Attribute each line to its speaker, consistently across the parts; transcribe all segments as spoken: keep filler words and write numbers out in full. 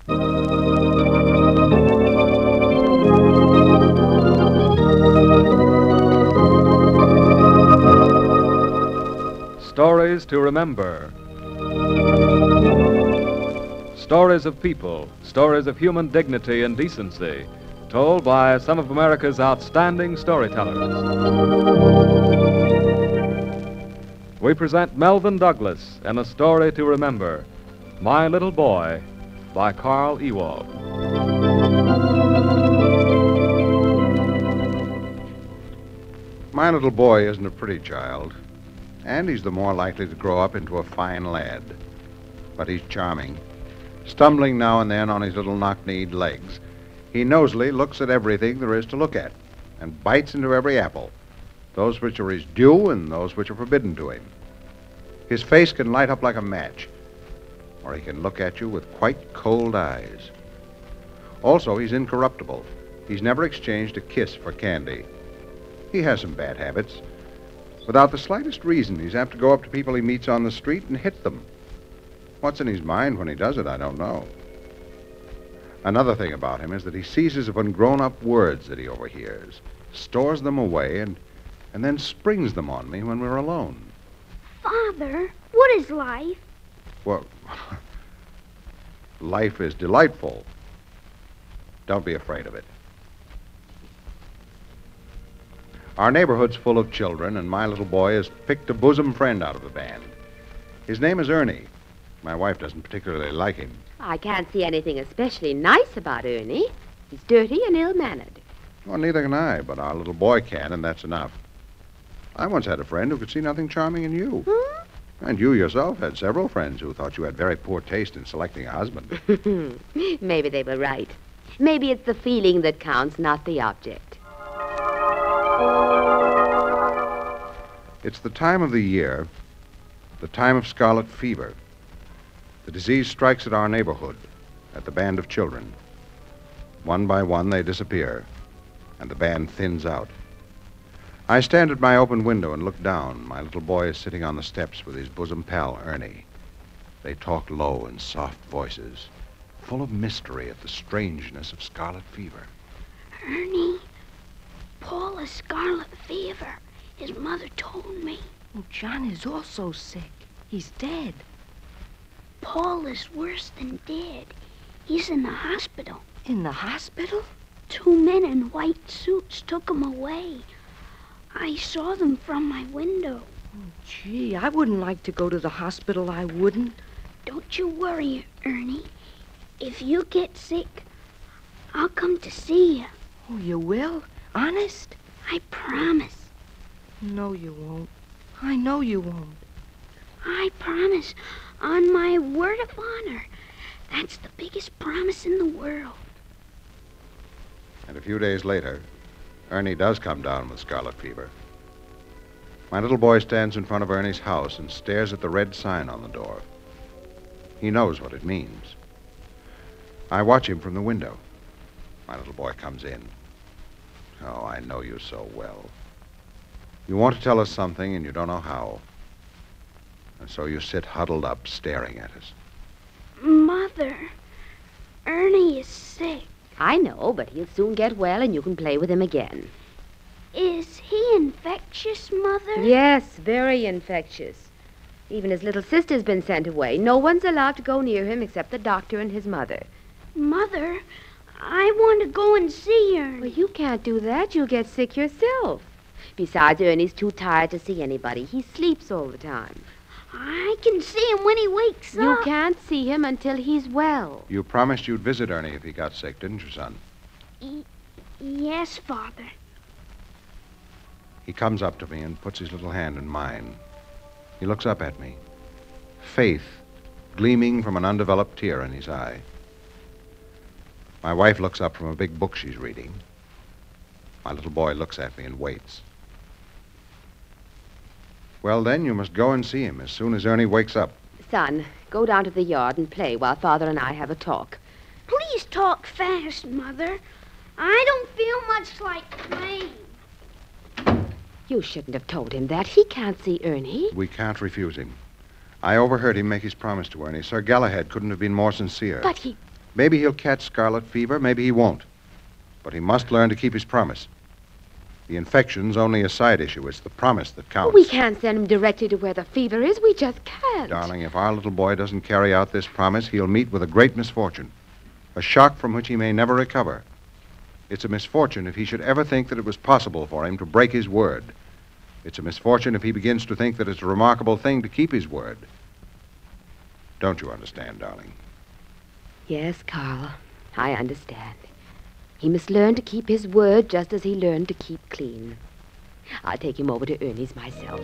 Speaker 1: Stories to remember. Stories of people, stories of human dignity and decency, told by some of America's outstanding storytellers. We present Melvyn Douglas in A Story to Remember, My Little Boy, by Carl Ewald.
Speaker 2: My little boy isn't a pretty child, and he's the more likely to grow up into a fine lad. But he's charming. Stumbling now and then on his little knock-kneed legs, he nosily looks at everything there is to look at, and bites into every apple, those which are his due and those which are forbidden to him. His face can light up like a match, or he can look at you with quite cold eyes. Also, he's incorruptible. He's never exchanged a kiss for candy. He has some bad habits. Without the slightest reason, he's apt to go up to people he meets on the street and hit them. What's in his mind when he does it, I don't know. Another thing about him is that he seizes upon grown-up words that he overhears, stores them away, and, and then springs them on me when we're alone.
Speaker 3: Father, what is life?
Speaker 2: Well, life is delightful. Don't be afraid of it. Our neighborhood's full of children, and my little boy has picked a bosom friend out of the band. His name is Ernie. My wife doesn't particularly like him.
Speaker 4: I can't see anything especially nice about Ernie. He's dirty and ill-mannered.
Speaker 2: Well, neither can I, but our little boy can, and that's enough. I once had a friend who could see nothing charming in you.
Speaker 4: Hmm?
Speaker 2: And you yourself had several friends who thought you had very poor taste in selecting a husband.
Speaker 4: Maybe they were right. Maybe it's the feeling that counts, not the object.
Speaker 2: It's the time of the year, the time of scarlet fever. The disease strikes at our neighborhood, at the band of children. One by one, they disappear, and the band thins out. I stand at my open window and look down. My little boy is sitting on the steps with his bosom pal, Ernie. They talk low in soft voices, full of mystery at the strangeness of scarlet fever.
Speaker 3: Ernie, Paul has scarlet fever. His mother told me.
Speaker 5: Oh, John is also sick. He's dead.
Speaker 3: Paul is worse than dead. He's in the hospital.
Speaker 5: In the hospital?
Speaker 3: Two men in white suits took him away. I saw them from my window.
Speaker 5: Oh, gee, I wouldn't like to go to the hospital, I wouldn't.
Speaker 3: Don't you worry, Ernie. If you get sick, I'll come to see you.
Speaker 5: Oh, you will? Honest?
Speaker 3: I promise.
Speaker 5: No, you won't. I know you won't.
Speaker 3: I promise, on my word of honor. That's the biggest promise in the world.
Speaker 2: And a few days later, Ernie does come down with scarlet fever. My little boy stands in front of Ernie's house and stares at the red sign on the door. He knows what it means. I watch him from the window. My little boy comes in. Oh, I know you so well. You want to tell us something, and you don't know how. And so you sit huddled up, staring at us.
Speaker 3: Mother, Ernie is sick.
Speaker 4: I know, but he'll soon get well and you can play with him again.
Speaker 3: Is he infectious, Mother?
Speaker 4: Yes, very infectious. Even his little sister's been sent away. No one's allowed to go near him except the doctor and his mother.
Speaker 3: Mother, I want to go and see Ernie.
Speaker 4: Well, you can't do that. You'll get sick yourself. Besides, Ernie's too tired to see anybody. He sleeps all the time.
Speaker 3: I can see him when he wakes
Speaker 4: You
Speaker 3: up.
Speaker 4: You can't see him until he's well.
Speaker 2: You promised you'd visit Ernie if he got sick, didn't you, son?
Speaker 3: Y- yes, Father.
Speaker 2: He comes up to me and puts his little hand in mine. He looks up at me, faith gleaming from an undeveloped tear in his eye. My wife looks up from a big book she's reading. My little boy looks at me and waits. Well, then, you must go and see him as soon as Ernie wakes up.
Speaker 4: Son, go down to the yard and play while Father and I have a talk.
Speaker 3: Please talk fast, Mother. I don't feel much like playing.
Speaker 4: You shouldn't have told him that. He can't see Ernie.
Speaker 2: We can't refuse him. I overheard him make his promise to Ernie. Sir Galahad couldn't have been more sincere.
Speaker 4: But he...
Speaker 2: Maybe he'll catch scarlet fever, maybe he won't. But he must learn to keep his promise. The infection's only a side issue. It's the promise that counts.
Speaker 4: We can't send him directly to where the fever is. We just can't.
Speaker 2: Darling, if our little boy doesn't carry out this promise, he'll meet with a great misfortune. A shock from which he may never recover. It's a misfortune if he should ever think that it was possible for him to break his word. It's a misfortune if he begins to think that it's a remarkable thing to keep his word. Don't you understand, darling?
Speaker 4: Yes, Carl, I understand. He must learn to keep his word just as he learned to keep clean. I'll take him over to Ernie's myself.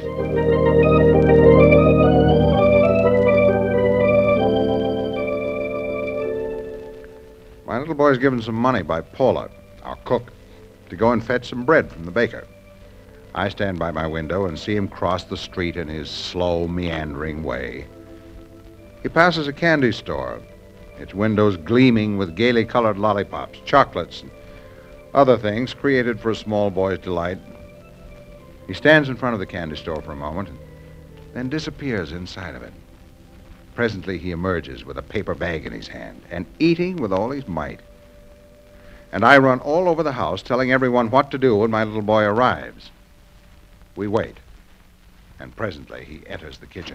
Speaker 2: My little boy's given some money by Paula, our cook, to go and fetch some bread from the baker. I stand by my window and see him cross the street in his slow, meandering way. He passes a candy store, its windows gleaming with gaily colored lollipops, chocolates, and other things created for a small boy's delight. He stands in front of the candy store for a moment and then disappears inside of it. Presently, he emerges with a paper bag in his hand and eating with all his might. And I run all over the house telling everyone what to do when my little boy arrives. We wait, and presently he enters the kitchen.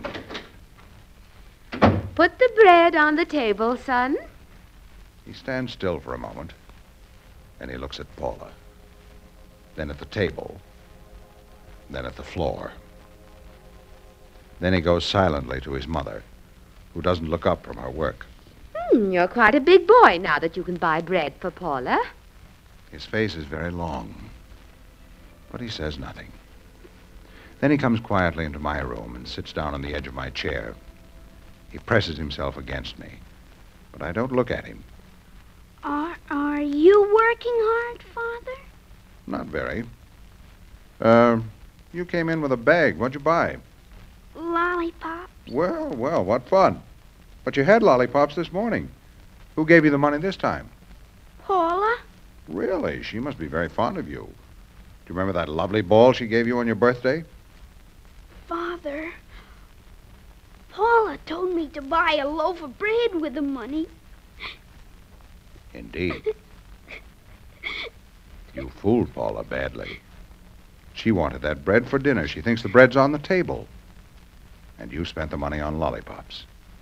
Speaker 4: Put the bread on the table, son.
Speaker 2: He stands still for a moment, and he looks at Paula, then at the table, then at the floor. Then he goes silently to his mother, who doesn't look up from her work.
Speaker 4: Hmm, you're quite a big boy now that you can buy bread for Paula.
Speaker 2: His face is very long, but he says nothing. Then he comes quietly into my room and sits down on the edge of my chair. He presses himself against me, but I don't look at him.
Speaker 3: Are, are you working hard, Father?
Speaker 2: Not very. Uh, you came in with a bag. What'd you buy?
Speaker 3: Lollipop.
Speaker 2: Well, well, what fun. But you had lollipops this morning. Who gave you the money this time?
Speaker 3: Paula?
Speaker 2: Really? She must be very fond of you. Do you remember that lovely ball she gave you on your birthday?
Speaker 3: Father, Paula told me to buy a loaf of bread with the money.
Speaker 2: Indeed. You fooled Paula badly. She wanted that bread for dinner. She thinks the bread's on the table. And you spent the money on lollipops.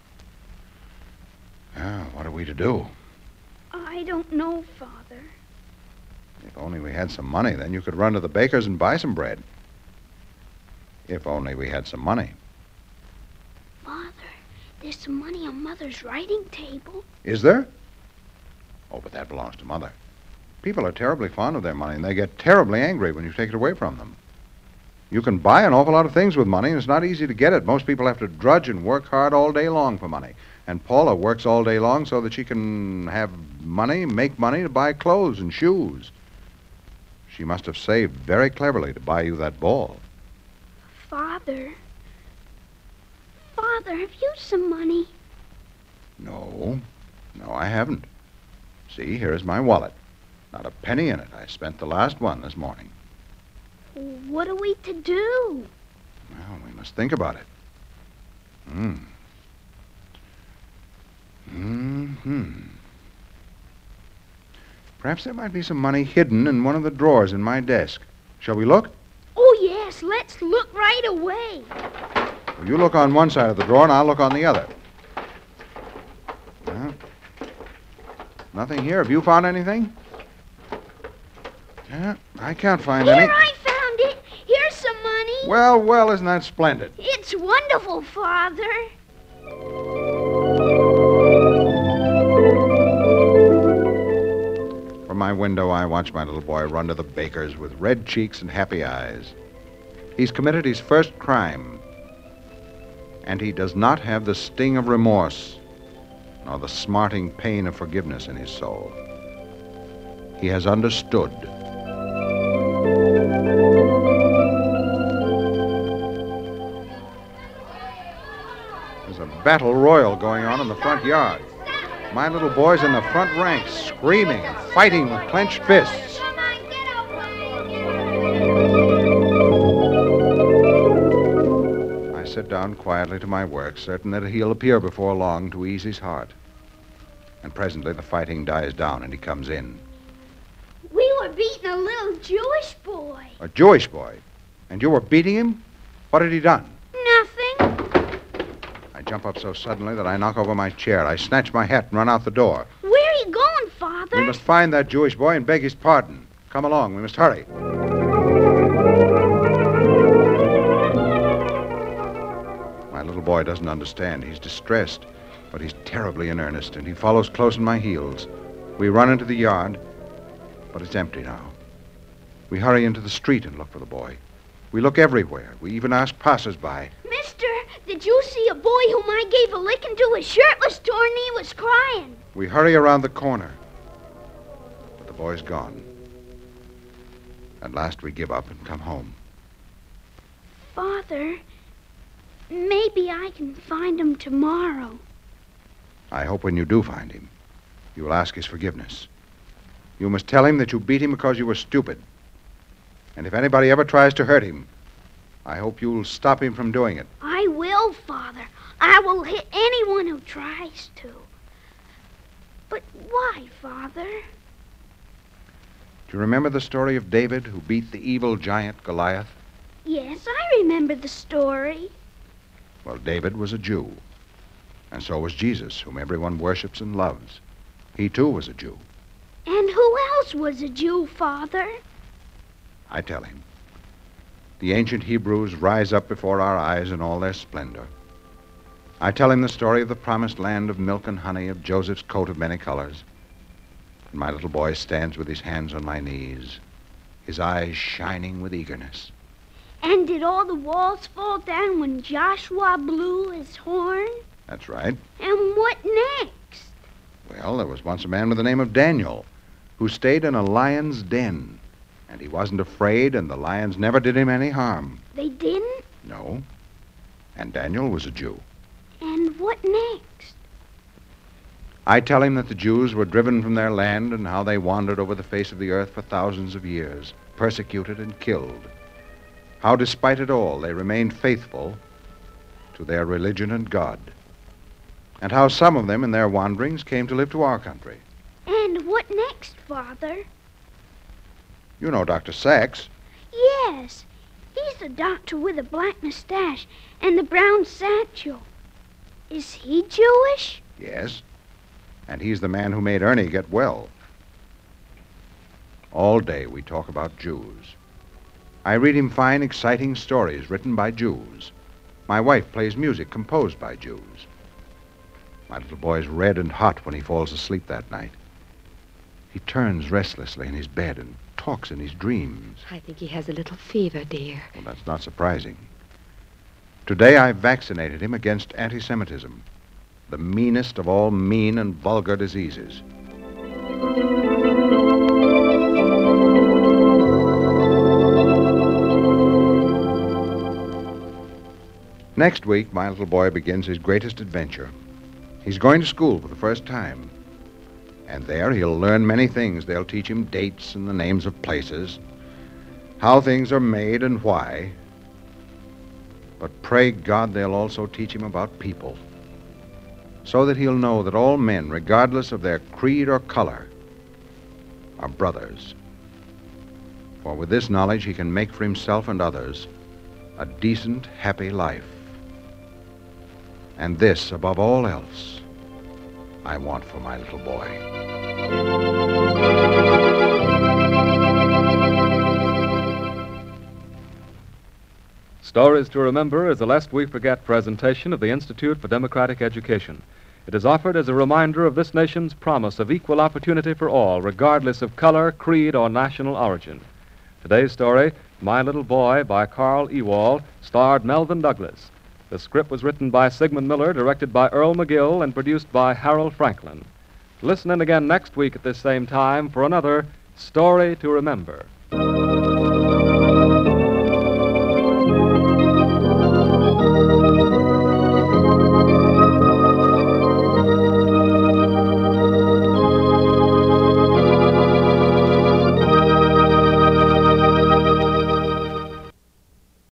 Speaker 2: Well, what are we to do?
Speaker 3: I don't know, Father.
Speaker 2: If only we had some money, then you could run to the baker's and buy some bread. If only we had some money.
Speaker 3: Father, there's some money on Mother's writing table.
Speaker 2: Is there? Oh, but that belongs to Mother. People are terribly fond of their money, and they get terribly angry when you take it away from them. You can buy an awful lot of things with money, and it's not easy to get it. Most people have to drudge and work hard all day long for money. And Paula works all day long so that she can have money, make money to buy clothes and shoes. She must have saved very cleverly to buy you that ball.
Speaker 3: Father. Father, have you some money?
Speaker 2: No. No, I haven't. See, here is my wallet. Not a penny in it. I spent the last one this morning.
Speaker 3: What are we to do?
Speaker 2: Well, we must think about it. Hmm. Hmm. Perhaps there might be some money hidden in one of the drawers in my desk. Shall we look?
Speaker 3: Oh, yes, let's look right away.
Speaker 2: Well, you look on one side of the drawer, and I'll look on the other. Well, nothing here. Have you found anything? Yeah, I can't find
Speaker 3: Here,
Speaker 2: any.
Speaker 3: I found it. Here's some money.
Speaker 2: Well, well, isn't that splendid?
Speaker 3: It's wonderful, Father.
Speaker 2: From my window, I watch my little boy run to the baker's with red cheeks and happy eyes. He's committed his first crime, and he does not have the sting of remorse nor the smarting pain of forgiveness in his soul. He has understood. There's a battle royal going on in the front yard. My little boy's in the front ranks, screaming and fighting with clenched fists.
Speaker 3: Come on, get away.
Speaker 2: I sit down quietly to my work, certain that he'll appear before long to ease his heart. And presently the fighting dies down and he comes in.
Speaker 3: We were beating a little Jewish boy.
Speaker 2: A Jewish boy? And you were beating him? What had he done?
Speaker 3: Nothing.
Speaker 2: I jump up so suddenly that I knock over my chair. I snatch my hat and run out the door.
Speaker 3: Where are you going, Father?
Speaker 2: We must find that Jewish boy and beg his pardon. Come along. We must hurry. My little boy doesn't understand. He's distressed, but he's terribly in earnest, and he follows close on my heels. We run into the yard, but it's empty now. We hurry into the street and look for the boy. We look everywhere. We even ask passers-by.
Speaker 3: Mister, did you see a boy whom I gave a licking to? His shirt was torn and he was crying.
Speaker 2: We hurry around the corner, but the boy's gone. At last we give up and come home.
Speaker 3: Father, maybe I can find him tomorrow.
Speaker 2: I hope when you do find him, you will ask his forgiveness. You must tell him that you beat him because you were stupid. And if anybody ever tries to hurt him, I hope you'll stop him from doing it.
Speaker 3: I will, Father. I will hit anyone who tries to. But why, Father?
Speaker 2: Do you remember the story of David who beat the evil giant Goliath?
Speaker 3: Yes, I remember the story.
Speaker 2: Well, David was a Jew. And so was Jesus, whom everyone worships and loves. He, too, was a Jew.
Speaker 3: And who else was a Jew, Father?
Speaker 2: I tell him. The ancient Hebrews rise up before our eyes in all their splendor. I tell him the story of the promised land of milk and honey, of Joseph's coat of many colors. And my little boy stands with his hands on my knees, his eyes shining with eagerness.
Speaker 3: And did all the walls fall down when Joshua blew his horn?
Speaker 2: That's right.
Speaker 3: And what next?
Speaker 2: Well, there was once a man with the name of Daniel who stayed in a lion's den. And he wasn't afraid, and the lions never did him any harm.
Speaker 3: They didn't?
Speaker 2: No. And Daniel was a Jew.
Speaker 3: And what next?
Speaker 2: I tell him that the Jews were driven from their land and how they wandered over the face of the earth for thousands of years, persecuted and killed. How, despite it all, they remained faithful to their religion and God. And how some of them, in their wanderings, came to live to our country.
Speaker 3: And what next, Father?
Speaker 2: You know Doctor Sachs.
Speaker 3: Yes. He's the doctor with a black mustache and the brown satchel. Is he Jewish?
Speaker 2: Yes. And he's the man who made Ernie get well. All day we talk about Jews. I read him fine, exciting stories written by Jews. My wife plays music composed by Jews. My little boy's red and hot when he falls asleep that night. He turns restlessly in his bed and talks in his dreams.
Speaker 4: I think he has a little fever, dear.
Speaker 2: Well, that's not surprising. Today I vaccinated him against anti-Semitism, the meanest of all mean and vulgar diseases. Next week, my little boy begins his greatest adventure. He's going to school for the first time. And there he'll learn many things. They'll teach him dates and the names of places, how things are made and why. But pray God they'll also teach him about people, so that he'll know that all men, regardless of their creed or color, are brothers. For with this knowledge he can make for himself and others a decent, happy life. And this, above all else, I want for my little boy.
Speaker 1: Stories to Remember is a Lest We Forget presentation of the Institute for Democratic Education. It is offered as a reminder of this nation's promise of equal opportunity for all, regardless of color, creed, or national origin. Today's story, My Little Boy, by Carl Ewald, starred Melvin Douglas. The script was written by Sigmund Miller, directed by Earl McGill, and produced by Harold Franklin. Listen in again next week at this same time for another Story to Remember.